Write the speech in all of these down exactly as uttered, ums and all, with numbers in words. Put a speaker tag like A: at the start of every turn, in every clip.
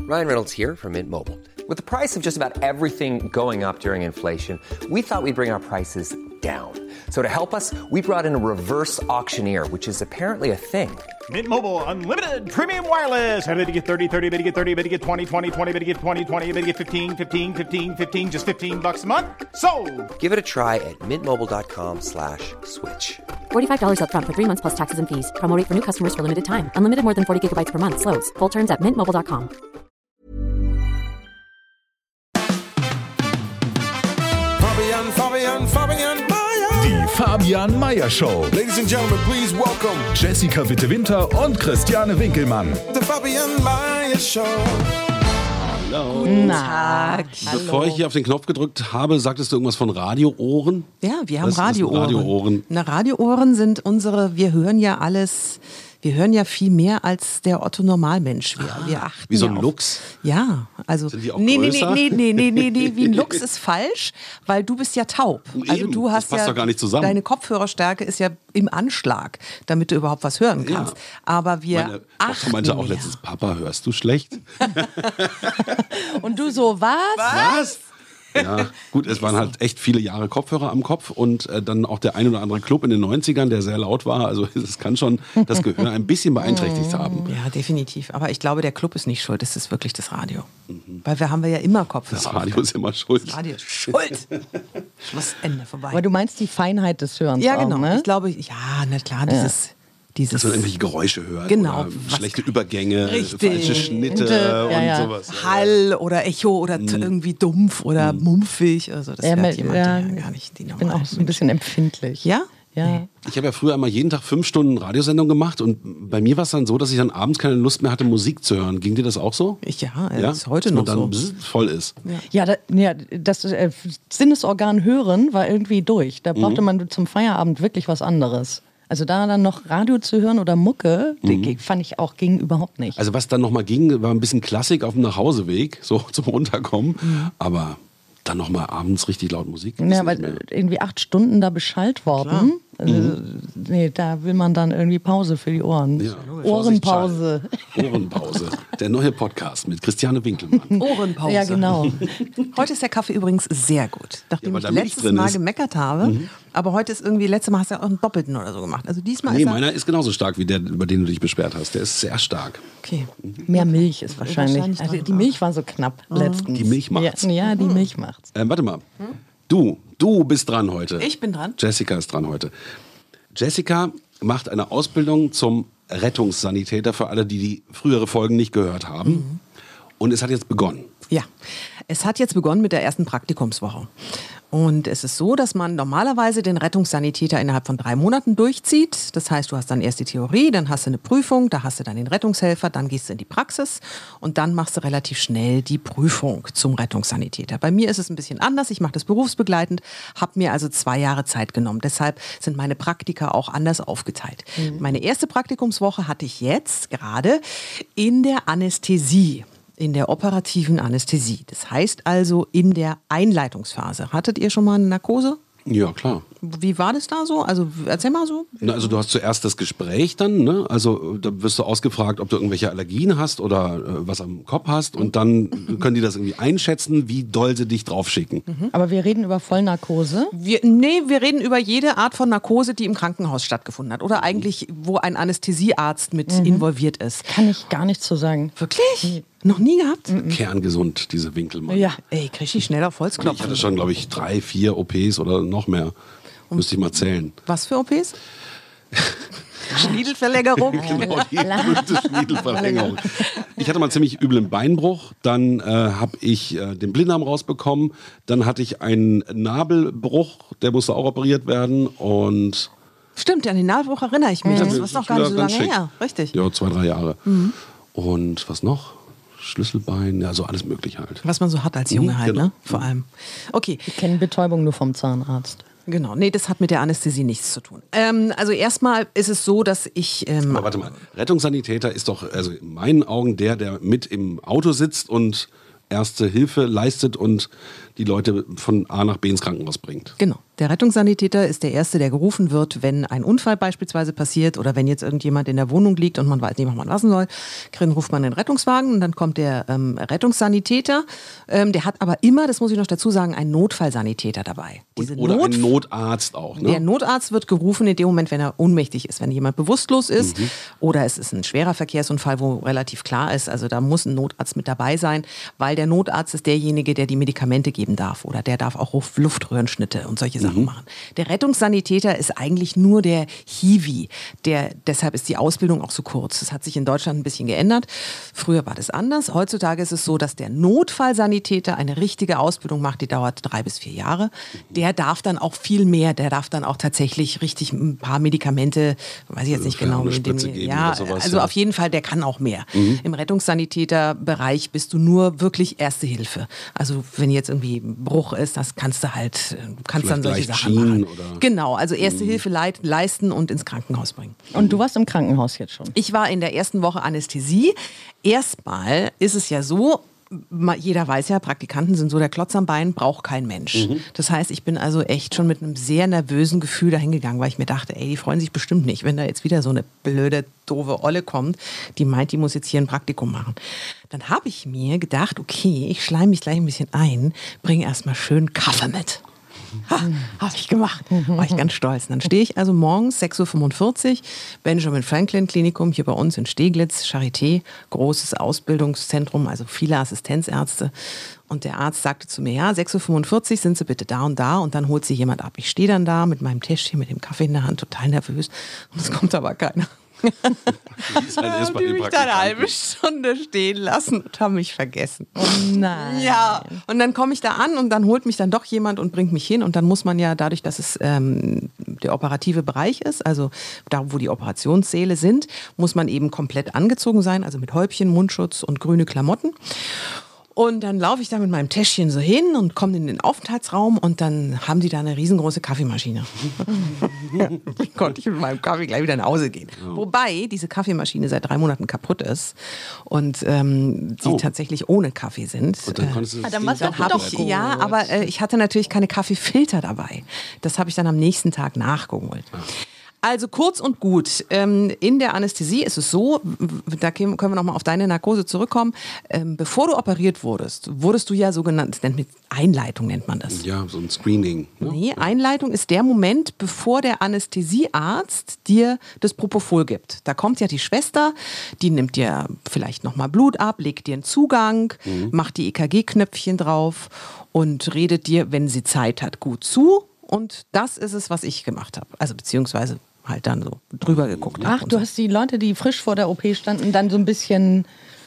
A: Ryan Reynolds here from Mint Mobile. With the price of just about everything going up during inflation, we thought we'd bring our prices down. So to help us, we brought in a reverse auctioneer, which is apparently a thing.
B: Mint Mobile Unlimited Premium Wireless. How to get thirty, thirty, how to get thirty, how to get twenty, twenty, twenty, how to get twenty, twenty, how to get fifteen, fifteen, fifteen, fifteen, just fifteen bucks a month? Sold!
A: Give it a try at mintmobile.com slash switch.
C: forty-five dollars up front for three months plus taxes and fees. Promo rate for new customers for limited time. Unlimited more than forty gigabytes per month. Slows full terms at mint mobile dot com.
D: Fabian, Fabian, Fabian Meyer.
E: Die Fabian Meyer Show.
D: Ladies and gentlemen, please welcome
E: Jessica Witte-Winter und Christiane Winkelmann.
D: the Fabian Meyer Show.
F: Hallo.
G: Tag.
F: Bevor ich hier auf den Knopf gedrückt habe, sagtest du irgendwas von Radioohren?
G: Ja, wir haben
F: Was ist
G: Radioohren.
F: Radioohren?
G: Na, Radioohren sind unsere, wir hören ja alles, wir hören ja viel mehr als der Otto-Normalmensch. Wir, wir achten
F: Wie so
G: ja
F: ein
G: auf,
F: Luchs?
G: Ja, also
F: Sind die auch
G: nee, nee,
F: größer?
G: nee, nee, nee, nee, nee, wie ein Luchs ist falsch, weil du bist ja taub. Also
F: Eben,
G: du
F: das
G: hast
F: passt
G: ja
F: doch gar nicht zusammen.
G: Deine Kopfhörerstärke ist ja im Anschlag, damit du überhaupt was hören kannst.
F: Ja.
G: Aber wir
F: Meine
G: achten
F: Tochter meinte auch
G: mehr.
F: letztens, Papa, hörst du schlecht?
H: Und du so, was?
F: Was? Ja, gut, es waren halt echt viele Jahre Kopfhörer am Kopf und äh, dann auch der ein oder andere Club in den neunzigern, der sehr laut war. Also es kann schon das Gehör ein bisschen beeinträchtigt haben.
G: Ja, definitiv. Aber ich glaube, der Club ist nicht schuld, es ist wirklich das Radio. Weil wir haben wir ja immer Kopfhörer.
F: Das Radio ist immer schuld.
G: Das Radio ist schuld. Schluss, Ende, vorbei.
H: Aber du meinst die Feinheit des Hörens
G: ja,
H: auch,
G: genau.
H: ne?
G: Ich glaube, ja, na klar, dieses... dieses
F: Dass man irgendwelche Geräusche hört
G: Genau,
F: oder
G: was-
F: schlechte Übergänge,
G: Richtig.
F: falsche Schnitte
H: Ja,
F: und
H: ja.
F: sowas.
G: Hall oder Echo oder t- irgendwie dumpf oder mumpfig. Also das
H: Ja,
G: hört
H: mit-
G: jemand,
H: ja,
G: der gar nicht die
H: Ich bin
G: normalen
H: auch so ein bisschen empfindlich.
G: Ja?
H: Ja.
F: Ich habe ja früher immer jeden Tag fünf Stunden Radiosendung gemacht und bei mir war es dann so, dass ich dann abends keine Lust mehr hatte, Musik zu hören. Ging dir das auch so?
G: Ich, ja, das ist heute
F: Dass
G: noch
F: man dann
G: so.
F: bzz, voll ist.
H: Ja, da, ja, das äh, Sinnesorgan Hören war irgendwie durch. Da brauchte man zum Feierabend wirklich was anderes. Also da dann noch Radio zu hören oder Mucke, die fand ich auch, ging überhaupt nicht.
F: Also was dann nochmal ging, war ein bisschen Klassik auf dem Nachhauseweg, so zum Runterkommen. Aber dann nochmal abends richtig laut Musik. ist
H: ja,
F: nicht
H: weil
F: mehr.
H: irgendwie acht Stunden da beschallt worden. Also, nee, da will man dann irgendwie Pause für die Ohren.
F: Ja.
H: Ohrenpause.
F: Ohrenpause. Der neue Podcast mit Christiane Winkelmann.
G: Ohrenpause.
H: Ja, genau.
G: Heute ist der Kaffee übrigens sehr gut. Nachdem
F: weil
G: ich
F: da Milch
G: letztes
F: drin
G: Mal
F: ist.
G: gemeckert habe. Aber heute ist irgendwie, letztes Mal hast du ja auch einen Doppelten oder so gemacht. Also diesmal
F: Nee,
G: ist er...
F: meiner ist genauso stark wie der, über den du dich beschwert hast. Der ist sehr stark.
G: Okay.
H: Mehr Milch ist wahrscheinlich.
G: Wahrscheinlich
H: Also
G: dran,
H: die Milch war so knapp letztens.
F: Die Milch macht's.
H: Ja, ja, die Milch macht's.
F: Ähm, warte mal. Du, du bist dran heute.
G: Ich bin dran.
F: Jessica ist dran heute. Jessica macht eine Ausbildung zum Rettungssanitäter für alle, die die frühere Folgen nicht gehört haben.
G: Mhm.
F: Und es hat jetzt begonnen.
G: Ja, es hat jetzt begonnen mit der ersten Praktikumswoche. Und es ist so, dass man normalerweise den Rettungssanitäter innerhalb von drei Monaten durchzieht. Das heißt, du hast dann erst die Theorie, dann hast du eine Prüfung, da hast du dann den Rettungshelfer, dann gehst du in die Praxis und dann machst du relativ schnell die Prüfung zum Rettungssanitäter. Bei mir ist es ein bisschen anders. Ich mache das berufsbegleitend, habe mir also zwei Jahre Zeit genommen. Deshalb sind meine Praktika auch anders aufgeteilt. Mhm. Meine erste Praktikumswoche hatte ich jetzt gerade in der Anästhesie. In der operativen Anästhesie. Das heißt also in der Einleitungsphase. Hattet ihr schon mal eine Narkose?
F: Ja, klar.
G: Wie war das da so? Also erzähl mal so.
F: Na, also du hast zuerst das Gespräch dann, ne? Also da wirst du ausgefragt, ob du irgendwelche Allergien hast oder äh, was am Kopf hast und dann können die das irgendwie einschätzen, wie doll sie dich draufschicken.
H: Aber wir reden über Vollnarkose.
G: Wir, nee, wir reden über jede Art von Narkose, die im Krankenhaus stattgefunden hat. Oder eigentlich, wo ein Anästhesiearzt mit mhm. involviert ist.
H: Kann ich gar nichts zu sagen.
G: Wirklich? Noch nie gehabt?
F: Mhm. Kerngesund, diese Winkelmann.
H: Ja.
G: Ey, krieg ich schnell auf Holz
F: Ich
G: klopfen.
F: hatte schon, glaube ich, drei, vier O Ps oder noch mehr. Müsste ich mal zählen.
G: Was für O Ps? Schniedelverlängerung?
F: Genau, die berühmte Schniedelverlängerung. Ich hatte mal ziemlich üblen Beinbruch, dann äh, habe ich äh, den Blinddarm rausbekommen, dann hatte ich einen Nabelbruch, der musste auch operiert werden und...
G: Stimmt, an den Nabelbruch erinnere ich mich.
F: Ja,
G: Das
F: das
G: ist noch
F: ist
G: gar nicht so
F: wieder
G: lange
F: ganz schick.
G: her. Richtig.
F: Ja, zwei, drei Jahre. Und was noch? Schlüsselbein, ja, so alles mögliche halt.
G: Was man so hat als Junge
F: Mhm,
G: halt,
F: genau.
G: ne? Vor allem. Okay.
H: Ich kenne Betäubung nur vom Zahnarzt.
G: Genau, nee, das hat mit der Anästhesie nichts zu tun. Ähm, also erstmal ist es so, dass ich... Ähm,
F: Aber warte mal, Rettungssanitäter ist doch also in meinen Augen der, der mit im Auto sitzt und erste Hilfe leistet und die Leute von A nach B ins Krankenhaus bringt.
G: Genau. Der Rettungssanitäter ist der Erste, der gerufen wird, wenn ein Unfall beispielsweise passiert oder wenn jetzt irgendjemand in der Wohnung liegt und man weiß nicht, was man lassen soll. Dann ruft man den Rettungswagen und dann kommt der ähm, Rettungssanitäter. Ähm, der hat aber immer, das muss ich noch dazu sagen, einen Notfallsanitäter dabei. Diese
F: Oder
G: Not-
F: ein Notarzt auch, ne?
G: Der Notarzt wird gerufen in dem Moment, wenn er ohnmächtig ist, wenn jemand bewusstlos ist mhm. oder es ist ein schwerer Verkehrsunfall, wo relativ klar ist, also da muss ein Notarzt mit dabei sein, weil der Notarzt ist derjenige, der die Medikamente geben darf oder der darf auch Luftröhrenschnitte und solche Sachen mhm. machen. Der Rettungssanitäter ist eigentlich nur der Hiwi, der, deshalb ist die Ausbildung auch so kurz. Das hat sich in Deutschland ein bisschen geändert. Früher war das anders. Heutzutage ist es so, dass der Notfallsanitäter eine richtige Ausbildung macht, die dauert drei bis vier Jahre. Der darf dann auch viel mehr, der darf dann auch tatsächlich richtig ein paar Medikamente, weiß ich jetzt nicht genau,
F: eine
G: mit dem,
F: Spritze geben
G: ja,
F: oder sowas,
G: also
F: ja.
G: auf jeden Fall, der kann auch mehr.
F: Mhm.
G: Im Rettungssanitäterbereich bist du nur wirklich Erste Hilfe. Also wenn jetzt irgendwie ein Bruch ist, das kannst du halt, du kannst
F: Vielleicht
G: dann solche
F: leicht
G: Sachen
F: Schienen
G: machen.
F: oder-
G: Genau, also Erste Hilfe leit, leisten und ins Krankenhaus bringen.
H: Und du warst im Krankenhaus jetzt schon?
G: Ich war in der ersten Woche Anästhesie. Erstmal ist es ja so, ma- jeder weiß ja, Praktikanten sind so der Klotz am Bein, braucht kein Mensch.
F: Mhm.
G: Das heißt, ich bin also echt schon mit einem sehr nervösen Gefühl dahin gegangen, weil ich mir dachte, ey, die freuen sich bestimmt nicht, wenn da jetzt wieder so eine blöde, doofe Olle kommt, die meint, die muss jetzt hier ein Praktikum machen. Dann habe ich mir gedacht, okay, ich schleim mich gleich ein bisschen ein, bringe erstmal schön Kaffee mit. Ha, habe ich gemacht. War ich ganz stolz. Und dann stehe ich also morgens sechs Uhr fünfundvierzig, Benjamin Franklin Klinikum hier bei uns in Steglitz, Charité, großes Ausbildungszentrum, also viele Assistenzärzte. Und der Arzt sagte zu mir, ja, sechs Uhr fünfundvierzig sind Sie bitte da und da und dann holt Sie jemand ab. Ich stehe dann da mit meinem Täschchen, mit dem Kaffee in der Hand, total nervös und es kommt aber keiner.
F: Die ist halt erst bei
G: die
F: den
G: mich dann eine
F: Praktikanten.
G: halbe Stunde stehen lassen und haben mich vergessen.
H: Oh nein.
G: Ja, und dann komme ich da an und dann holt mich dann doch jemand und bringt mich hin und dann muss man ja dadurch, dass es ähm, der operative Bereich ist, also da, wo die Operationssäle sind, muss man eben komplett angezogen sein, also mit Häubchen, Mundschutz und grüne Klamotten. Und dann laufe ich da mit meinem Täschchen so hin und komme in den Aufenthaltsraum und dann haben die da eine riesengroße Kaffeemaschine. Dann konnte ich mit meinem Kaffee gleich wieder nach Hause gehen. Oh. Wobei diese Kaffeemaschine seit drei Monaten kaputt ist und ähm, sie
F: Oh.
G: tatsächlich ohne Kaffee sind.
F: Und dann konntest du das
H: Ah, dann
F: Ding
H: war's
G: Dann
H: doch
G: habe
H: doch
G: ich,
H: gut.
G: ja, aber äh, ich hatte natürlich keine Kaffeefilter dabei. Das habe ich dann am nächsten Tag nachgeholt. Also kurz und gut, ähm, in der Anästhesie ist es so, w- da können wir nochmal auf deine Narkose zurückkommen, ähm, bevor du operiert wurdest, wurdest du ja sogenannt, das nennt man Einleitung nennt man das.
F: Ja, so ein Screening. Ne?
G: Nee, Einleitung ist der Moment, bevor der Anästhesiearzt dir das Propofol gibt. Da kommt ja die Schwester, die nimmt dir vielleicht nochmal Blut ab, legt dir einen Zugang,
F: Mhm.
G: macht die E K G-Knöpfchen drauf und redet dir, wenn sie Zeit hat, gut zu. Und das ist es, was ich gemacht habe. Also beziehungsweise halt dann so drüber geguckt habe.
H: Ach, du hast die Leute, die frisch vor der O P standen, dann so ein bisschen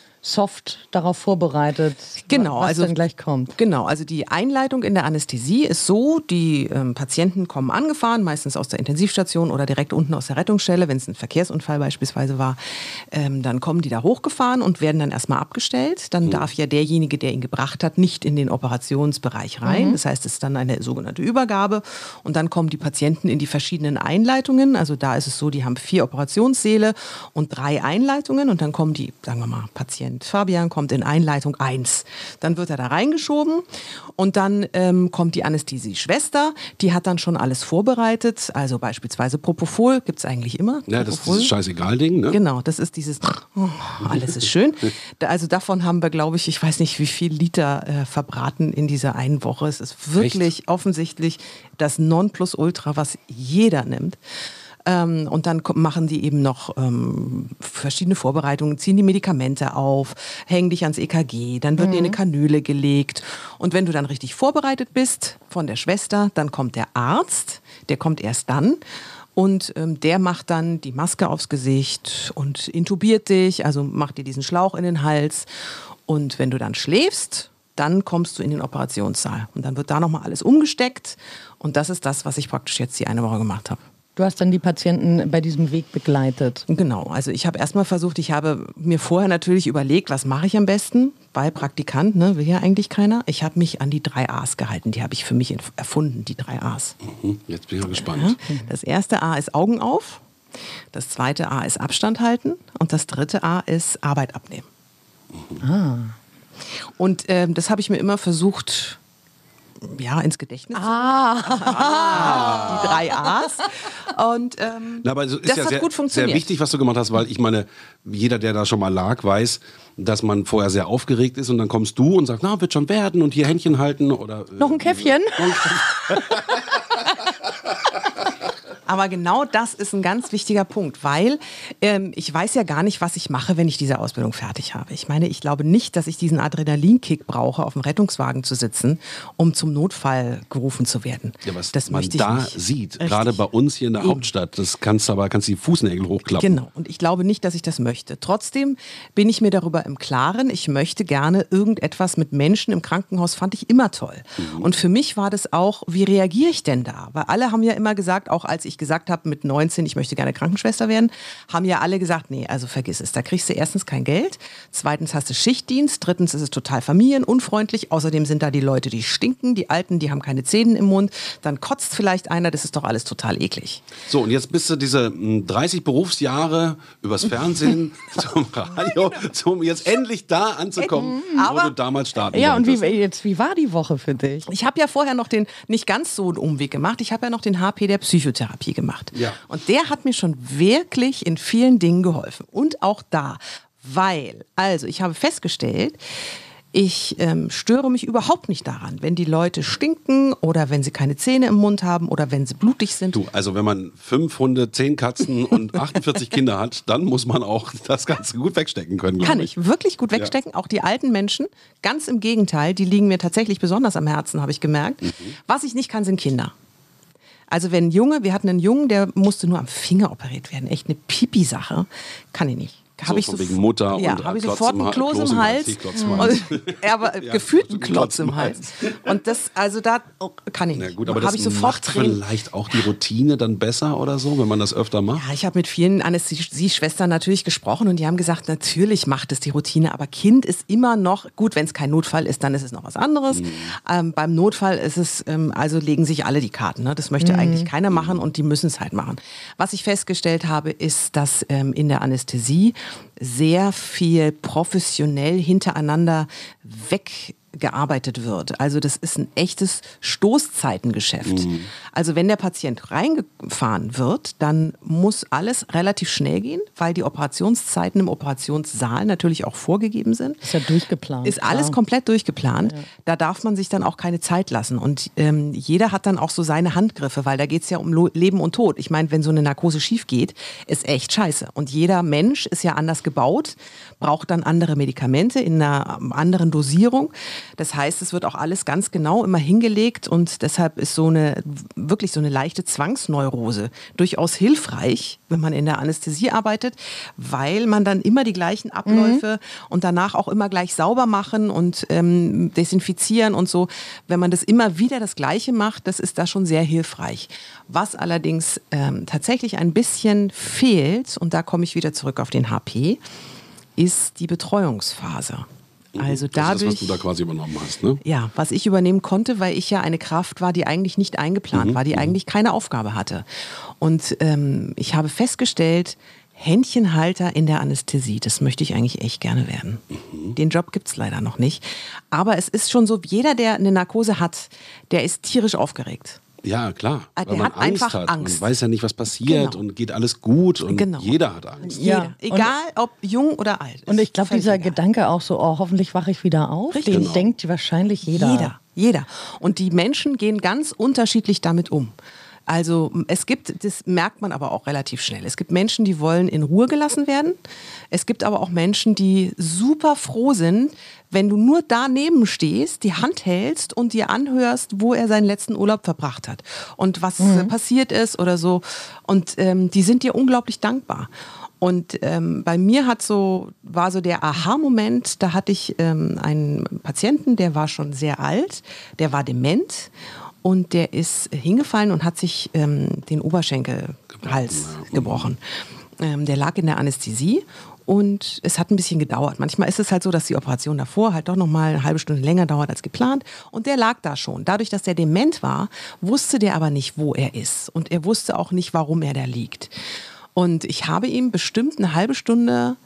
H: soft darauf vorbereitet,
G: Genau,
H: was
G: also
H: dann gleich kommt.
G: Genau, also die Einleitung in der Anästhesie ist so, die ähm, Patienten kommen angefahren, meistens aus der Intensivstation oder direkt unten aus der Rettungsstelle, wenn es ein Verkehrsunfall beispielsweise war, ähm, dann kommen die da hochgefahren und werden dann erstmal abgestellt. Dann darf ja derjenige, der ihn gebracht hat, nicht in den Operationsbereich rein. Das heißt, es ist dann eine sogenannte Übergabe und dann kommen die Patienten in die verschiedenen Einleitungen. Also da ist es so, die haben vier Operationssäle und drei Einleitungen und dann kommen die, sagen wir mal, Patienten Fabian kommt in Einleitung eins. Dann wird er da reingeschoben und dann ähm, kommt die Anästhesieschwester, die hat dann schon alles vorbereitet, also beispielsweise Propofol, gibt es eigentlich immer.
F: Ja, das ist
G: Propofol.
F: dieses Scheißegal-Ding, ne?
G: Genau, das ist dieses, oh, alles ist schön. Da, also davon haben wir, glaube ich, ich weiß nicht, wie viel Liter äh, verbraten in dieser einen Woche. Es ist wirklich
F: Echt?
G: offensichtlich das Nonplusultra, was jeder nimmt. Ähm, und dann ko- machen die eben noch ähm, verschiedene Vorbereitungen, ziehen die Medikamente auf, hängen dich ans E K G, dann wird dir eine Kanüle gelegt. Und wenn du dann richtig vorbereitet bist von der Schwester, dann kommt der Arzt, der kommt erst dann. Und ähm, der macht dann die Maske aufs Gesicht und intubiert dich, also macht dir diesen Schlauch in den Hals. Und wenn du dann schläfst, dann kommst du in den Operationssaal. Und dann wird da nochmal alles umgesteckt. Und das ist das, was ich praktisch jetzt die eine Woche gemacht habe.
H: Du hast dann die Patienten bei diesem Weg begleitet.
G: Genau, also ich habe erstmal versucht, ich habe mir vorher natürlich überlegt, was mache ich am besten, weil Praktikant, ne, will ja eigentlich keiner. Ich habe mich an die drei A's gehalten, die habe ich für mich entf- erfunden, die drei A's.
F: Mhm, jetzt bin ich mal gespannt.
G: Das erste A ist Augen auf, das zweite A ist Abstand halten und das dritte A ist Arbeit abnehmen. Und ähm, das habe ich mir immer versucht ja, ins Gedächtnis.
H: Ah.
G: Die drei A's. Und ähm,
F: Na, aber es ist
G: das
F: ja
G: hat
F: sehr,
G: gut funktioniert.
F: sehr wichtig, was du gemacht hast, weil ich meine, jeder, der da schon mal lag, weiß, dass man vorher sehr aufgeregt ist und dann kommst du und sagst, na, wird schon werden und hier Händchen halten oder... Äh,
H: Noch ein Käffchen?
G: Aber genau das ist ein ganz wichtiger Punkt, weil ähm, ich weiß ja gar nicht, was ich mache, wenn ich diese Ausbildung fertig habe. Ich meine, ich glaube nicht, dass ich diesen Adrenalinkick brauche, auf dem Rettungswagen zu sitzen, um zum Notfall gerufen zu werden.
F: Ja, was
G: das
F: man
G: möchte ich
F: da
G: nicht.
F: sieht,
G: Richtig.
F: gerade bei uns hier in der
G: Eben.
F: Hauptstadt, das kannst du aber kannst die Fußnägel hochklappen.
G: Genau, und ich glaube nicht, dass ich das möchte. Trotzdem bin ich mir darüber im Klaren, ich möchte gerne irgendetwas mit Menschen im Krankenhaus, fand ich immer toll. Mhm. Und für mich war das auch, wie reagiere ich denn da? Weil alle haben ja immer gesagt, auch als ich gesagt habe mit neunzehn, ich möchte gerne Krankenschwester werden, haben ja alle gesagt, nee, also vergiss es. Da kriegst du erstens kein Geld, zweitens hast du Schichtdienst, drittens ist es total familienunfreundlich, außerdem sind da die Leute, die stinken, die Alten, die haben keine Zähne im Mund, dann kotzt vielleicht einer, das ist doch alles total eklig.
F: So, und jetzt bist du diese mh, dreißig Berufsjahre übers Fernsehen zum Radio, um jetzt endlich da anzukommen, wo
G: Aber-
F: du damals starten
H: Ja, und wie,
F: wolltest.
H: jetzt, wie war die Woche für dich?
G: Ich habe ja vorher noch den, nicht ganz so einen Umweg gemacht, ich habe ja noch den H P der Psychotherapie gemacht.
F: Ja.
G: Und der hat mir schon wirklich in vielen Dingen geholfen. Und auch da, weil, also ich habe festgestellt, ich ähm, störe mich überhaupt nicht daran, wenn die Leute stinken oder wenn sie keine Zähne im Mund haben oder wenn sie blutig sind.
F: Du, also wenn man fünf Hunde, zehn Katzen und achtundvierzig Kinder hat, dann muss man auch das Ganze gut wegstecken können, glaub
G: Kann ich wirklich gut
F: Ja.
G: wegstecken. Auch die alten Menschen, ganz im Gegenteil, die liegen mir tatsächlich besonders am Herzen, habe ich gemerkt.
F: Mhm.
G: Was ich nicht kann, sind Kinder. Also wenn ein Junge, wir hatten einen Jungen, der musste nur am Finger operiert werden. Echt eine Pipi-Sache. Kann ich nicht.
F: So,
G: Hab ich
F: von
G: sof-
F: wegen Mutter
G: ja,
F: und
G: habe ich
F: Klotz
G: sofort
F: im
G: einen
F: Ha-
G: Kloß
F: Kloß
G: im
F: im
G: Hals.
F: Hals, nicht Klotz im Hals.
G: Und, ja, aber
F: Ja,
G: gefühlt ein
F: Klotz
G: Klotz im
F: im
G: Hals.
F: Hals.
G: Und das, also da oh, kann ich
F: Na
G: nicht.
F: gut, aber
G: Habe
F: das
G: ich sofort
F: macht
G: Tränen.
F: vielleicht auch die Routine dann besser oder so, wenn man das öfter macht.
G: Ja, ich habe mit vielen Anästhesieschwestern natürlich gesprochen und die haben gesagt, natürlich macht es die Routine, aber Kind ist immer noch, gut, wenn es kein Notfall ist, dann ist es noch was anderes.
F: Mhm.
G: Ähm, beim Notfall ist es, ähm, also legen sich alle die Karten. Ne? Das möchte eigentlich keiner machen und die müssen es halt machen. Was ich festgestellt habe, ist, dass ähm, in der Anästhesie sehr viel professionell hintereinander weggearbeitet wird. Also das ist ein echtes Stoßzeitengeschäft.
F: Mhm.
G: Also wenn der Patient reingefahren wird, dann muss alles relativ schnell gehen, weil die Operationszeiten im Operationssaal natürlich auch vorgegeben sind.
H: Ist ja durchgeplant.
G: Ist alles
H: klar.
G: komplett durchgeplant. Da darf man sich dann auch keine Zeit lassen. Und ähm, jeder hat dann auch so seine Handgriffe, weil da geht es ja um Lo- Leben und Tod. Ich meine, wenn so eine Narkose schief geht, ist echt scheiße. Und jeder Mensch ist ja anders gebaut, braucht dann andere Medikamente in einer ähm, anderen Dosierung. Das heißt, es wird auch alles ganz genau immer hingelegt und deshalb ist so eine, wirklich so eine leichte Zwangsneurose durchaus hilfreich, wenn man in der Anästhesie arbeitet, weil man dann immer die gleichen Abläufe und danach auch immer gleich sauber machen und ähm, desinfizieren und so. Wenn man das immer wieder das Gleiche macht, das ist da schon sehr hilfreich. Was allerdings ähm, tatsächlich ein bisschen fehlt, und da komme ich wieder zurück auf den H P, ist die Betreuungsphase. Also dadurch,
F: das ist das, was du da quasi übernommen hast, ne?
G: ja, was ich übernehmen konnte, weil ich ja eine Kraft war, die eigentlich nicht eingeplant war, die eigentlich keine Aufgabe hatte. Und ähm, ich habe festgestellt, Händchenhalter in der Anästhesie, das möchte ich eigentlich echt gerne werden. Den Job gibt's leider noch nicht. Aber es ist schon so, jeder, der eine Narkose hat, der ist tierisch aufgeregt.
F: Ja, klar.
G: Ah,
F: Weil
G: der
F: man
G: hat
F: Angst
G: einfach
F: hat.
G: Angst.
F: Man weiß ja nicht, was passiert
G: Genau.
F: und geht alles gut und
G: Genau.
F: jeder hat Angst.
H: Ja.
G: Jeder. Egal, ob jung oder alt.
H: Und ich glaube,
G: Völlig
H: dieser
G: egal.
H: Gedanke auch so, oh, hoffentlich wache ich wieder auf,
G: Richtig.
H: den
G: Genau.
H: denkt wahrscheinlich jeder.
G: Jeder, jeder. Und die Menschen gehen ganz unterschiedlich damit um. Also es gibt, das merkt man aber auch relativ schnell. Es gibt Menschen, die wollen in Ruhe gelassen werden. Es gibt aber auch Menschen, die super froh sind, wenn du nur daneben stehst, die Hand hältst und dir anhörst, wo er seinen letzten Urlaub verbracht hat und was äh, passiert ist oder so. Und ähm, die sind dir unglaublich dankbar. Und ähm, bei mir hat so, war so der Aha-Moment, da hatte ich ähm, einen Patienten, der war schon sehr alt, der war dement und der ist hingefallen und hat sich ähm, den Oberschenkelhals gebrochen. Ähm, der lag in der Anästhesie und es hat ein bisschen gedauert. Manchmal ist es halt so, dass die Operation davor halt doch noch mal eine halbe Stunde länger dauert als geplant. Und der lag da schon. Dadurch, dass der dement war, wusste der aber nicht, wo er ist. Und er wusste auch nicht, warum er da liegt. Und ich habe ihm bestimmt eine halbe Stunde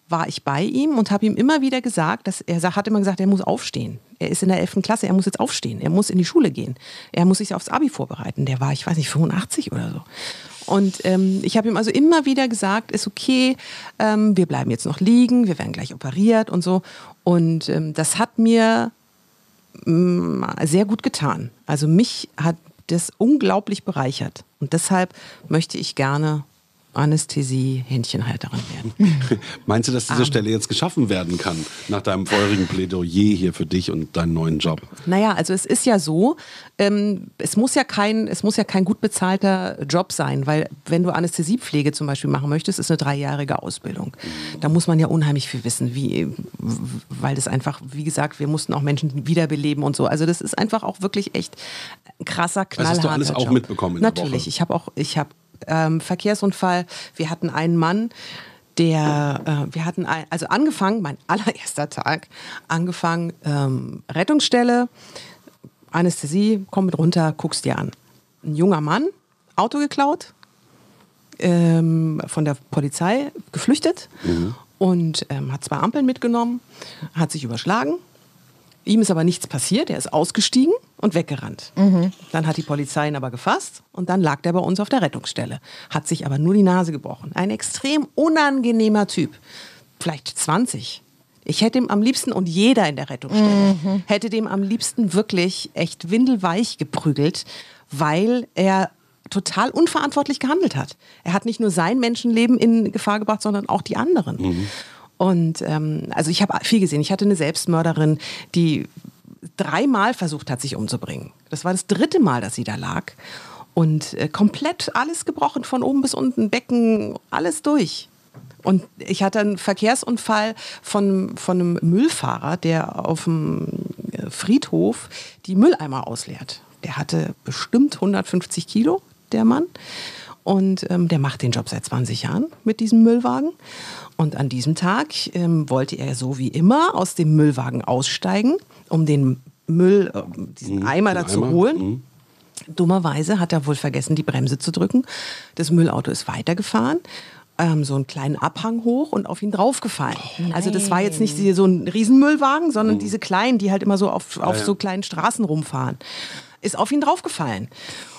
G: war ich bei ihm und habe ihm immer wieder gesagt, dass er hat immer gesagt, er muss aufstehen. Er ist in der elften Klasse, er muss jetzt aufstehen. Er muss in die Schule gehen. Er muss sich aufs Abi vorbereiten. Der war, ich weiß nicht, fünfundachtzig oder so. Und ähm, ich habe ihm also immer wieder gesagt, ist okay, ähm, wir bleiben jetzt noch liegen, wir werden gleich operiert und so. Und ähm, das hat mir ähm, sehr gut getan. Also mich hat das unglaublich bereichert. Und deshalb möchte ich gerne Anästhesie-Händchenhalterin werden.
F: Meinst du, dass diese
G: um.
F: Stelle jetzt geschaffen werden kann, nach deinem feurigen Plädoyer hier für dich und deinen neuen Job?
G: Naja, also es ist ja so, ähm, es muss ja kein, es muss ja kein gut bezahlter Job sein, weil wenn du Anästhesiepflege zum Beispiel machen möchtest, ist eine dreijährige Ausbildung. Da muss man ja unheimlich viel wissen, wie, weil das einfach, wie gesagt, wir mussten auch Menschen wiederbeleben und so. Also das ist einfach auch wirklich echt ein krasser, knallharter
F: Das hast du alles
G: Job.
F: auch mitbekommen in der
G: Natürlich,
F: Woche?
G: ich habe auch, ich habe Ähm, Verkehrsunfall. Wir hatten einen Mann, der, äh, wir hatten, ein, also angefangen, mein allererster Tag, angefangen, ähm, Rettungsstelle, Anästhesie, komm mit runter, guck's dir an. Ein junger Mann, Auto geklaut, ähm, von der Polizei geflüchtet mhm. und ähm, hat zwei Ampeln mitgenommen, hat sich überschlagen. Ihm ist aber nichts passiert, er ist ausgestiegen und weggerannt. Mhm. Dann hat die Polizei ihn aber gefasst und dann lag der bei uns auf der Rettungsstelle. Hat sich aber nur die Nase gebrochen. Ein extrem unangenehmer Typ. Vielleicht zwanzig. Ich hätte ihm am liebsten, und jeder in der Rettungsstelle, mhm. hätte dem am liebsten wirklich echt windelweich geprügelt, weil er total unverantwortlich gehandelt hat. Er hat nicht nur sein Menschenleben in Gefahr gebracht, sondern auch die anderen. Mhm. Und ähm, also ich habe viel gesehen. Ich hatte eine Selbstmörderin, die dreimal versucht hat, sich umzubringen. Das war das dritte Mal, dass sie da lag. Und äh, komplett alles gebrochen, von oben bis unten, Becken, alles durch. Und ich hatte einen Verkehrsunfall von, von einem Müllfahrer, der auf dem Friedhof die Mülleimer ausleert. Der hatte bestimmt hundertfünfzig Kilo, der Mann. Und ähm, der macht den Job seit zwanzig Jahren mit diesem Müllwagen. Und an diesem Tag ähm, wollte er so wie immer aus dem Müllwagen aussteigen, um den Müll, äh, diesen mhm, Eimer da zu holen. Mhm. Dummerweise hat er wohl vergessen, die Bremse zu drücken. Das Müllauto ist weitergefahren, ähm, so einen kleinen Abhang hoch und auf ihn draufgefallen. Oh, also das war jetzt nicht so ein Riesenmüllwagen, sondern mhm. diese kleinen, die halt immer so auf, auf ja, ja. so kleinen Straßen rumfahren. Ist auf ihn draufgefallen.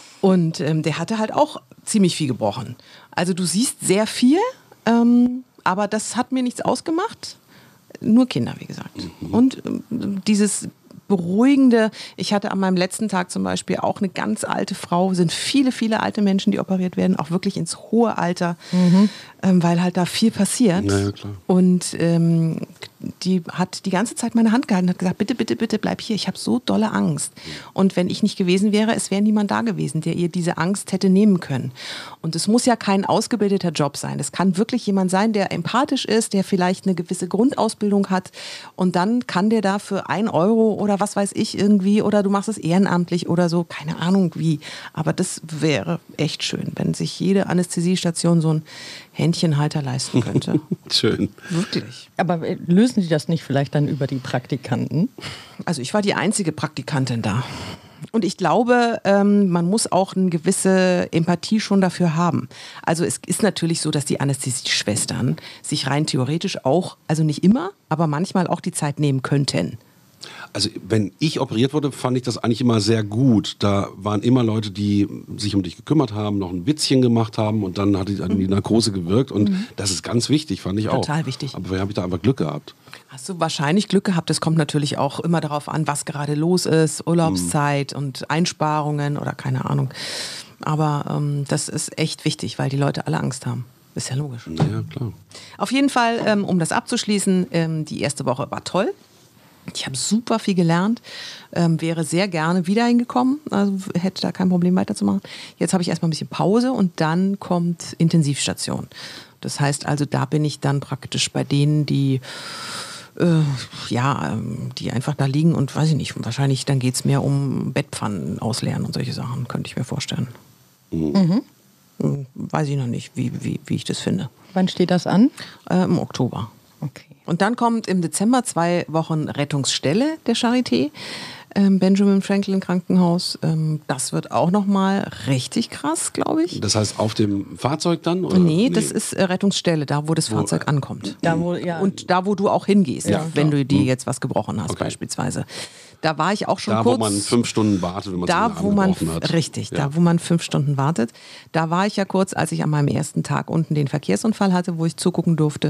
G: Und ähm, der hatte halt auch ziemlich viel gebrochen. Also du siehst sehr viel, ähm, aber das hat mir nichts ausgemacht. Nur Kinder, wie gesagt. Mhm. Und ähm, dieses beruhigende, ich hatte an meinem letzten Tag zum Beispiel auch eine ganz alte Frau, sind viele, viele alte Menschen, die operiert werden, auch wirklich ins hohe Alter, mhm. ähm, weil halt da viel passiert.
F: Ja, ja, klar.
G: Und ähm, die hat die ganze Zeit meine Hand gehalten und hat gesagt, bitte, bitte, bitte bleib hier, ich habe so dolle Angst. Und wenn ich nicht gewesen wäre, es wäre niemand da gewesen, der ihr diese Angst hätte nehmen können. Und es muss ja kein ausgebildeter Job sein. Es kann wirklich jemand sein, der empathisch ist, der vielleicht eine gewisse Grundausbildung hat und dann kann der da für ein Euro oder was weiß ich irgendwie oder du machst es ehrenamtlich oder so, keine Ahnung wie. Aber das wäre echt schön, wenn sich jede Anästhesiestation so ein Händchenhalter leisten könnte.
F: Schön.
G: Wirklich.
H: Aber lösen die das nicht vielleicht dann über die Praktikanten?
G: Also ich war die einzige Praktikantin da. Und ich glaube, ähm, man muss auch eine gewisse Empathie schon dafür haben. Also es ist natürlich so, dass die Anästhesieschwestern sich rein theoretisch auch, also nicht immer, aber manchmal auch die Zeit nehmen könnten.
F: Also wenn ich operiert wurde, fand ich das eigentlich immer sehr gut. Da waren immer Leute, die sich um dich gekümmert haben, noch ein Witzchen gemacht haben und dann hat die, mhm. die Narkose gewirkt. Und mhm. das ist ganz wichtig, fand ich
G: Total
F: auch.
G: Total wichtig.
F: Aber vielleicht habe ich da einfach Glück gehabt.
G: Hast du wahrscheinlich Glück gehabt. Es kommt natürlich auch immer darauf an, was gerade los ist. Urlaubszeit mhm. und Einsparungen oder keine Ahnung. Aber ähm, das ist echt wichtig, weil die Leute alle Angst haben. Ist ja logisch.
F: Ja, klar.
G: Auf jeden Fall, ähm, um das abzuschließen, ähm, die erste Woche war toll. Ich habe super viel gelernt, ähm, wäre sehr gerne wieder hingekommen, also hätte da kein Problem weiterzumachen. Jetzt habe ich erstmal ein bisschen Pause und dann kommt Intensivstation. Das heißt also, da bin ich dann praktisch bei denen, die, äh, ja, ähm, die einfach da liegen und weiß ich nicht, wahrscheinlich dann geht es mehr um Bettpfannen ausleeren und solche Sachen, könnte ich mir vorstellen. Mhm. Mhm. Weiß ich noch nicht, wie, wie, wie ich das finde.
H: Wann steht das an?
G: Äh, im Oktober.
H: Okay.
G: Und dann kommt im Dezember zwei Wochen Rettungsstelle der Charité. ähm, Benjamin Franklin Krankenhaus. Ähm, das wird auch nochmal richtig krass, glaube ich.
F: Das heißt, auf dem Fahrzeug dann? Oder?
G: Nee, das ist äh, Rettungsstelle, da wo das
F: Wo,
G: Fahrzeug ankommt.
H: Da, wo, ja.
G: Und da, wo du auch hingehst,
F: Ja,
G: wenn
F: klar.
G: du dir
F: Hm.
G: jetzt was gebrochen hast,
F: Okay.
G: beispielsweise. Da war ich auch schon
F: Da,
G: kurz.
F: wo man fünf Stunden wartet, wenn man
G: da,
F: sich
G: wo
F: einen
G: man,
F: Arm gebrochen hat.
G: richtig,
F: Ja.
G: da, wo man fünf Stunden wartet. Da war ich ja kurz, als ich an meinem ersten Tag unten den Verkehrsunfall hatte, wo ich zugucken durfte.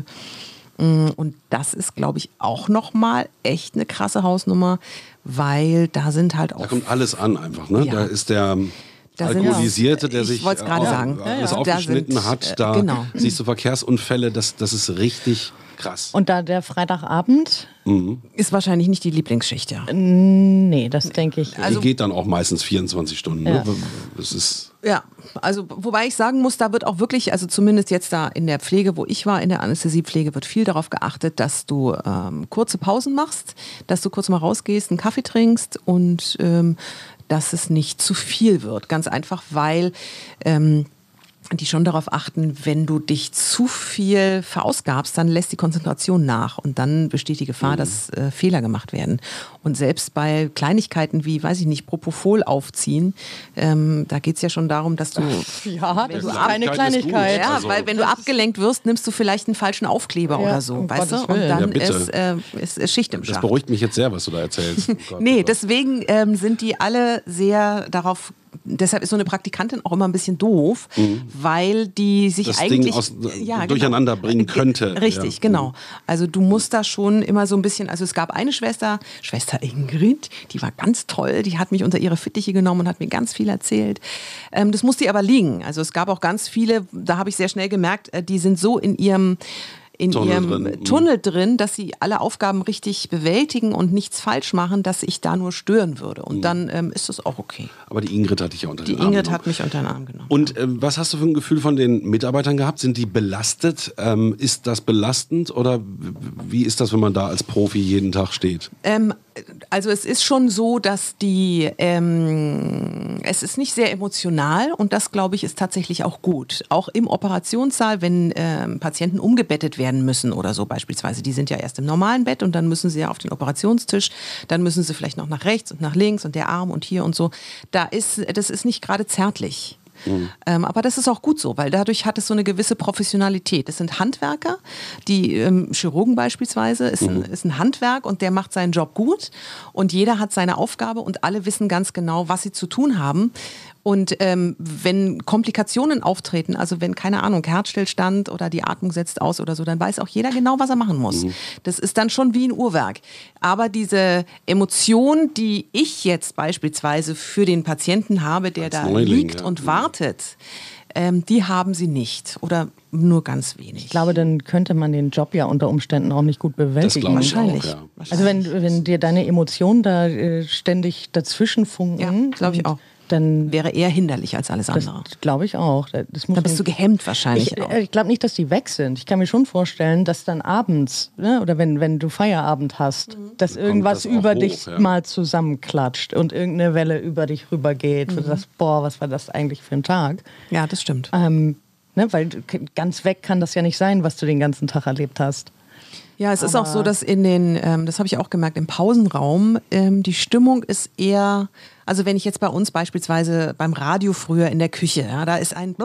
G: Und das ist, glaube ich, auch nochmal echt eine krasse Hausnummer, weil da sind halt auch...
F: Da kommt alles an einfach, ne?
G: Ja.
F: Da ist der
G: Da sind-
F: Alkoholisierte, der
G: Ich
F: sich
G: wollt's gerade
F: äh,
G: sagen.
F: alles
G: Ja, ja. Da
F: aufgeschnitten
G: sind,
F: hat.
G: äh,
F: Da
G: genau.
F: siehst du Verkehrsunfälle, das, das ist richtig krass.
H: Und da der Freitagabend,
G: Ist wahrscheinlich nicht die Lieblingsschicht, ja.
H: nee, das denke ich.
G: Also-
F: Die geht dann auch meistens vierundzwanzig Stunden.
H: Ja.
F: Ne? Das ist
G: Ja, also wobei ich sagen muss, da wird auch wirklich, also zumindest jetzt da in der Pflege, wo ich war, in der Anästhesiepflege, wird viel darauf geachtet, dass du ähm, kurze Pausen machst, dass du kurz mal rausgehst, einen Kaffee trinkst und ähm, dass es nicht zu viel wird. Ganz einfach, weil ähm, die schon darauf achten, wenn du dich zu viel verausgabst, dann lässt die Konzentration nach und dann besteht die Gefahr,
F: Mhm.
G: dass äh, Fehler gemacht werden. Und selbst bei Kleinigkeiten wie, weiß ich nicht, Propofol aufziehen, ähm, da geht es ja schon darum, dass du...
H: Ja, das
F: du
H: ist keine
F: Kleinigkeit ist gut.
H: Kleinigkeit.
G: Ja,
F: Also-
G: weil wenn du abgelenkt wirst, nimmst du vielleicht einen falschen Aufkleber
H: Ja,
G: oder so,
H: um
G: weißt du?
H: Gottes
G: Und
H: Willen.
G: dann
F: Ja, bitte.
G: ist, äh, ist, ist Schicht im
F: Das
G: Schacht.
F: beruhigt mich jetzt sehr, was du da erzählst. Oh Gott,
G: Nee,
F: oh Gott.
G: deswegen ähm, sind die alle sehr darauf, deshalb ist so eine Praktikantin auch immer ein bisschen doof, weil die sich
F: Das Ding
G: eigentlich
F: aus-
G: ja,
F: durcheinander bringen
G: Ge-
F: könnte.
G: Richtig,
F: Ja.
G: genau. Also du musst da schon immer so ein bisschen, also es gab eine Schwester, Schwester Ingrid, die war ganz toll, die hat mich unter ihre Fittiche genommen und hat mir ganz viel erzählt. Ähm, das musste ihr aber liegen. Also es gab auch ganz viele, da habe ich sehr schnell gemerkt, äh, die sind so in ihrem in
F: Tunnel
G: ihrem
F: drin. Mhm.
G: Tunnel drin, dass sie alle Aufgaben richtig bewältigen und nichts falsch machen, dass ich da nur stören würde. Und dann ähm, ist das auch okay.
F: Aber die Ingrid hat dich ja unter
G: Die
F: den Arm
G: Ingrid
F: genommen.
G: hat mich unter den Arm genommen.
F: Und ähm, was hast du für ein Gefühl von den Mitarbeitern gehabt? Sind die belastet? Ähm, ist das belastend oder w- wie ist das, wenn man da als Profi jeden Tag steht?
G: Ähm, also es ist schon so, dass die, ähm, es ist nicht sehr emotional und das, glaube ich, ist tatsächlich auch gut. Auch im Operationssaal, wenn ähm, Patienten umgebettet werden müssen oder so beispielsweise, die sind ja erst im normalen Bett und dann müssen sie ja auf den Operationstisch, dann müssen sie vielleicht noch nach rechts und nach links und der Arm und hier und so. Da ist, das ist nicht gerade zärtlich. Ähm, aber das ist auch gut so, weil dadurch hat es so eine gewisse Professionalität. Es sind Handwerker, die ähm, Chirurgen beispielsweise, ist ein, ist ein Handwerk und der macht seinen Job gut und jeder hat seine Aufgabe und alle wissen ganz genau, was sie zu tun haben. Und ähm, wenn Komplikationen auftreten, also wenn, keine Ahnung, Herzstillstand oder die Atmung setzt aus oder so, dann weiß auch jeder genau, was er machen muss. Das ist dann schon wie ein Uhrwerk. Aber diese Emotion, die ich jetzt beispielsweise für den Patienten habe, der
F: Als
G: da
F: Neuling,
G: liegt
F: ja.
G: und wartet, ähm, die haben sie nicht oder nur ganz wenig.
H: Ich glaube, dann könnte man den Job ja unter Umständen auch nicht gut bewältigen.
F: glaube ich
G: Wahrscheinlich.
F: auch, ja.
H: Also wenn, wenn dir deine Emotionen da äh, ständig dazwischen funken,
G: Ja, glaub ich
H: und
G: auch.
H: dann
G: Wäre eher hinderlich als alles
H: das
G: andere.
H: glaube ich auch. Das muss
G: Da bist
H: man-
G: du gehemmt wahrscheinlich
H: Ich,
G: auch.
H: äh, ich glaube nicht, dass die weg sind. Ich kann mir schon vorstellen, dass dann abends, ne, oder wenn, wenn du Feierabend hast, dass irgendwas
F: das auch
H: über
F: hoch,
H: dich
F: ja.
H: mal zusammenklatscht und irgendeine Welle über dich rübergeht. Und du sagst, boah, was war das eigentlich für ein Tag?
G: Ja, das stimmt.
H: Ähm, ne, weil du- ganz weg kann das ja nicht sein, was du den ganzen Tag erlebt hast.
G: Ja, es ist auch so, dass in den, ähm, das habe ich auch gemerkt, im Pausenraum, ähm, die Stimmung ist eher, also wenn ich jetzt bei uns beispielsweise beim Radio früher in der Küche, ja, da ist ein,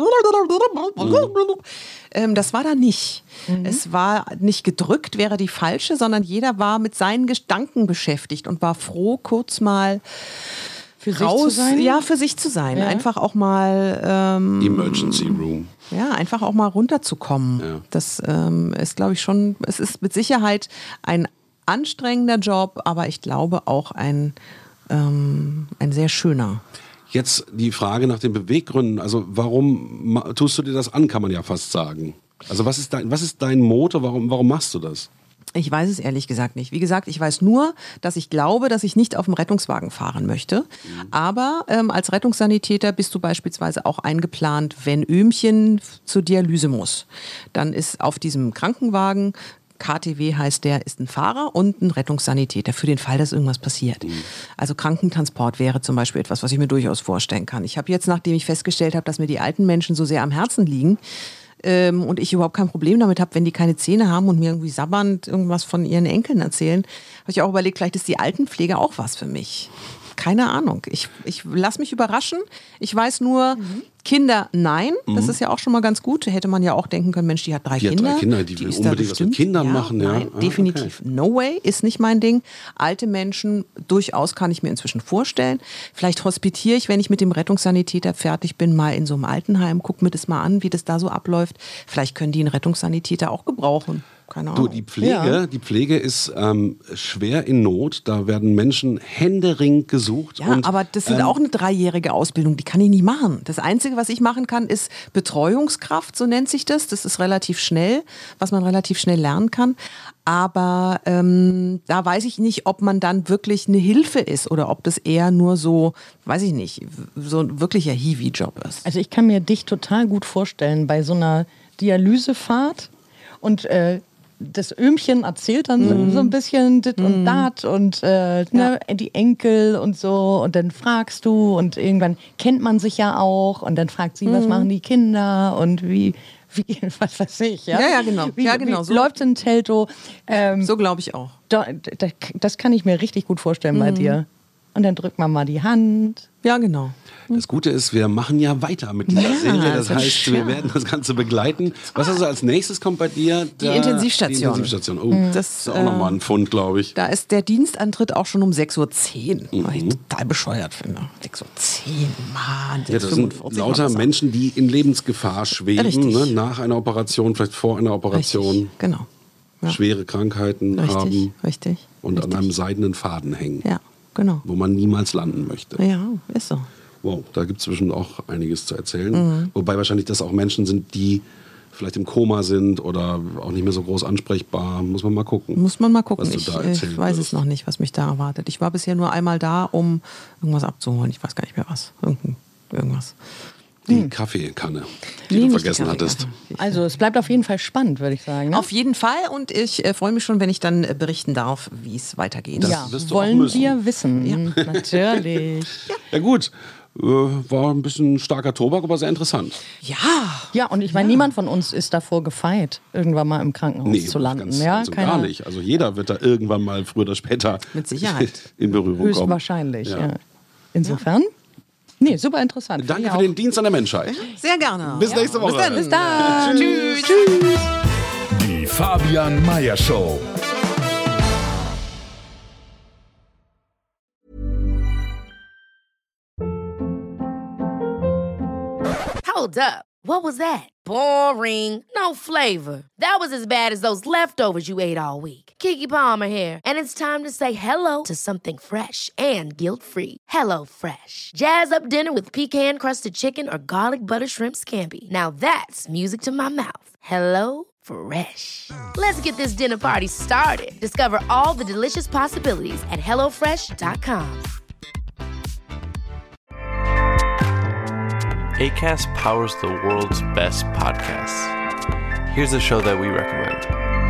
G: ähm, das war da nicht. Es war nicht gedrückt, wäre die falsche, sondern jeder war mit seinen Gedanken beschäftigt und war froh, kurz mal
H: Für
G: raus,
H: sich zu sein?
G: ja, für sich zu sein.
H: Ja.
G: Einfach auch mal, ähm,
F: Emergency Room.
G: ja, einfach auch mal runterzukommen.
F: Ja.
G: Das ähm, ist, glaube ich, schon, es ist mit Sicherheit ein anstrengender Job, aber ich glaube auch ein, ähm, ein sehr schöner.
F: Jetzt die Frage nach den Beweggründen. Also warum ma- tust du dir das an, kann man ja fast sagen. Also was ist dein, was ist dein Motor? Warum, warum machst du das?
G: Ich weiß es ehrlich gesagt nicht. Wie gesagt, ich weiß nur, dass ich glaube, dass ich nicht auf dem Rettungswagen fahren möchte. Aber ähm, als Rettungssanitäter bist du beispielsweise auch eingeplant, wenn Öhmchen zur Dialyse muss. Dann ist auf diesem Krankenwagen, K T W heißt der, ist ein Fahrer und ein Rettungssanitäter für den Fall, dass irgendwas passiert. Also Krankentransport wäre zum Beispiel etwas, was ich mir durchaus vorstellen kann. Ich habe jetzt, nachdem ich festgestellt habe, dass mir die alten Menschen so sehr am Herzen liegen, ähm, und ich überhaupt kein Problem damit habe, wenn die keine Zähne haben und mir irgendwie sabbernd irgendwas von ihren Enkeln erzählen, habe ich auch überlegt, vielleicht ist die Altenpflege auch was für mich. Keine Ahnung. Ich, ich lasse mich überraschen. Ich weiß nur, mhm. Kinder, nein. Mhm. Das ist ja auch schon mal ganz gut. Hätte man ja auch denken können, Mensch, die hat drei
F: die
G: Kinder.
F: Hat drei Kinder, die, die will unbedingt was mit Kindern ja, machen. Ja.
G: Nein,
F: ah,
G: definitiv.
F: Okay.
G: No way, ist nicht mein Ding. Alte Menschen, durchaus kann ich mir inzwischen vorstellen. Vielleicht hospitiere ich, wenn ich mit dem Rettungssanitäter fertig bin, mal in so einem Altenheim. Guck mir das mal an, wie das da so abläuft. Vielleicht können die einen Rettungssanitäter auch gebrauchen. Keine Ahnung.
F: Du, die Pflege,
G: ja.
F: die Pflege ist ähm, schwer in Not. Da werden Menschen händeringend gesucht.
G: Ja,
F: und,
G: aber das ist
F: ähm,
G: auch eine dreijährige Ausbildung. Die kann ich nicht machen. Das Einzige, was ich machen kann, ist Betreuungskraft, so nennt sich das. Das ist relativ schnell, was man relativ schnell lernen kann. Aber ähm, da weiß ich nicht, ob man dann wirklich eine Hilfe ist oder ob das eher nur so, weiß ich nicht, so ein wirklicher Hiwi-Job ist.
H: Also ich kann mir dich total gut vorstellen bei so einer Dialysefahrt und äh, das Öhmchen erzählt dann so,
G: mm.
H: so ein bisschen dit und
G: Mm.
H: dat und äh, ne, die Enkel und so und dann fragst du und irgendwann kennt man sich ja auch und dann fragt sie, mm. was machen die Kinder und wie, wie was weiß ich. Ja,
G: ja, ja genau.
H: Wie,
G: ja, genau.
H: wie
G: So,
H: läuft in Teltow? Ähm,
G: so glaube ich auch.
H: da, da, das kann ich mir richtig gut vorstellen mm. bei dir. Und dann drückt man mal die Hand.
G: Ja, genau.
F: Das Gute ist, wir machen ja weiter mit dieser
G: Ja,
F: Serie. Das
G: das
F: heißt,
G: ist
F: wir
G: schön.
F: werden das Ganze begleiten. Was also als nächstes kommt bei dir?
G: Die Intensivstation.
F: Die Intensivstation. Oh, das,
G: Das,
F: ist auch nochmal ein Pfund, glaube ich.
G: Da ist der Dienstantritt auch schon um sechs Uhr zehn,
F: Mhm.
G: was ich total bescheuert finde. sechs Uhr zehn, Mann.
F: Ja, das sind lauter Menschen, die in Lebensgefahr schweben, ne? Nach einer Operation, vielleicht vor einer Operation.
G: Richtig, genau. Ja.
F: Schwere Krankheiten
G: Richtig,
F: haben
G: richtig.
F: und
G: richtig.
F: an einem seidenen Faden hängen,
G: Ja, genau.
F: wo man niemals landen möchte.
G: Ja, ist so.
F: Wow, da gibt es bestimmt auch einiges zu erzählen.
G: Mhm.
F: Wobei wahrscheinlich das auch Menschen sind, die vielleicht im Koma sind oder auch nicht mehr so groß ansprechbar. Muss man mal gucken.
G: Muss man mal gucken.
F: Was du
G: Ich,
F: da
G: ich
F: erzählen
G: weiß
F: wirst.
G: es noch nicht, was mich da erwartet. Ich war bisher nur einmal da, um irgendwas abzuholen. Ich weiß gar nicht mehr was. Irgend, irgendwas.
F: Die Kaffeekanne, die
G: Nee,
F: du
G: nicht
F: vergessen
G: die
F: hattest.
G: Kaffeekanne.
H: Also es bleibt auf jeden Fall spannend, würde ich sagen. Ne?
G: Auf jeden Fall und ich äh, freue mich schon, wenn ich dann äh, berichten darf, wie es weitergeht.
F: Das
H: ja,
F: wirst du auch
H: wollen
F: müssen.
H: wir wissen.
G: Ja.
H: Natürlich.
F: Ja gut, äh, war ein bisschen starker Tobak, aber sehr interessant.
G: Ja,
H: Ja, und ich meine, niemand von uns ist davor gefeit, irgendwann mal im Krankenhaus zu landen.
F: ganz,
H: ja,
F: ganz und
H: Keiner-
F: gar nicht. Also jeder wird da irgendwann mal früher oder später
G: Mit Sicherheit.
F: in Berührung kommen.
H: Höchstwahrscheinlich.
F: Ja.
H: Ja. Insofern, nee, super interessant.
F: Danke
H: Finde
F: für
H: ich
F: den Dienst an der Menschheit.
G: sehr gerne.
F: Bis nächste Woche.
G: Bis dann.
H: Bis dann.
G: Tschüss.
E: Die Fabian Meyer Show.
I: Hold up. What was that? Boring. No flavor. That was as bad as those leftovers you ate all week. Keke Palmer here, and it's time to say hello to something fresh and guilt-free. Hello Fresh. Jazz up dinner with pecan-crusted chicken or garlic butter shrimp scampi. Now that's music to my mouth. Hello Fresh. Let's get this dinner party started. Discover all the delicious possibilities at hello fresh dot com.
J: Acast powers the world's best podcasts. Here's a show that we recommend.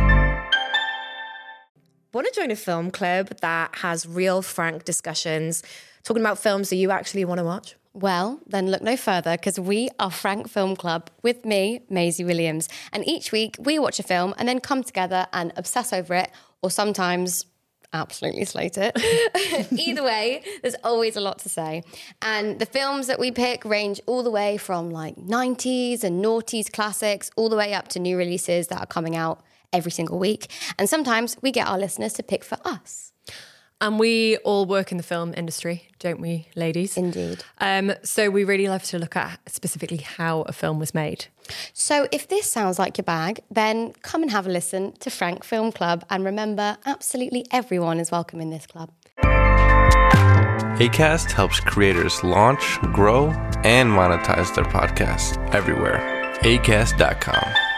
K: Want to join a film club that has real, frank discussions, talking about films that you actually want to watch?
L: Well, then look no further, because we are Frank Film Club with me, Maisie Williams. And each week we watch a film and then come together and obsess over it, or sometimes absolutely slate it. Either way, there's always a lot to say. And the films that we pick range all the way from like nineties and noughties classics, all the way up to new releases that are coming out every single week. And sometimes we get our listeners to pick for us.
K: And we all work in the film industry, don't we, ladies?
L: Indeed.
K: Um, so we really love to look at specifically how a film was made.
L: So if this sounds like your bag, then come and have a listen to Frank Film Club. And remember, absolutely everyone is welcome in this club.
J: Acast helps creators launch, grow, and monetize their podcasts everywhere. acast dot com.